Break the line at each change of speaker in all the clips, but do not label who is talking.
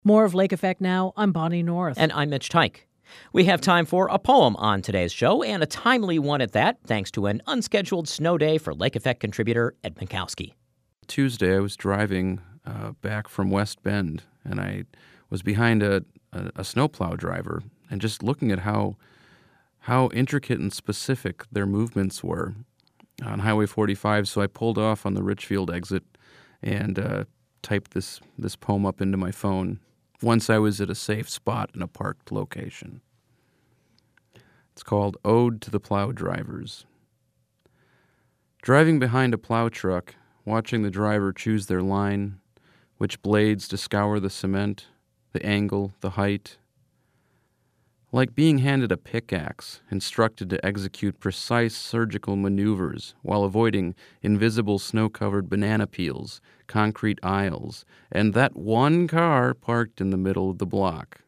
More of Lake Effect now. I'm Bonnie North.
And I'm Mitch Tyke. We have time for a poem on today's show, and a timely one at that, thanks to an unscheduled snow day for Lake Effect contributor Ed Minkowski.
Tuesday, I was driving back from West Bend, and I was behind a snowplow driver, and just looking at how intricate and specific their movements were on Highway 45. So I pulled off on the Richfield exit and typed this poem up into my phone once I was at a safe spot in a parked location. It's called Ode to the Plow Drivers. Driving behind a plow truck, watching the driver choose their line, which blades to scour the cement, the angle, the height. Like being handed a pickaxe, instructed to execute precise surgical maneuvers while avoiding invisible snow-covered banana peels, concrete aisles, and that one car parked in the middle of the block.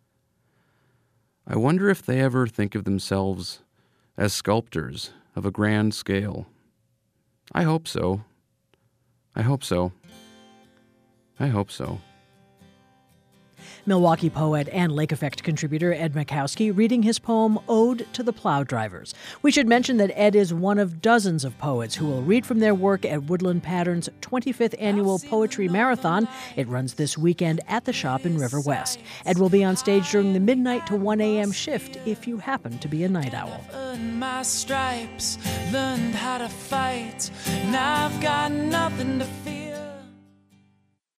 I wonder if they ever think of themselves as sculptors of a grand scale. I hope so. I hope so. I hope so.
Milwaukee poet and Lake Effect contributor Ed Minkowski reading his poem Ode to the Plow Drivers. We should mention that Ed is one of dozens of poets who will read from their work at Woodland Pattern's 25th Annual Poetry Marathon. It runs this weekend at the shop in River West. Ed will be on stage during the midnight to 1 a.m. shift if you happen to be a night owl.
Earned my stripes, learned how to fight. Now I've got nothing to fear.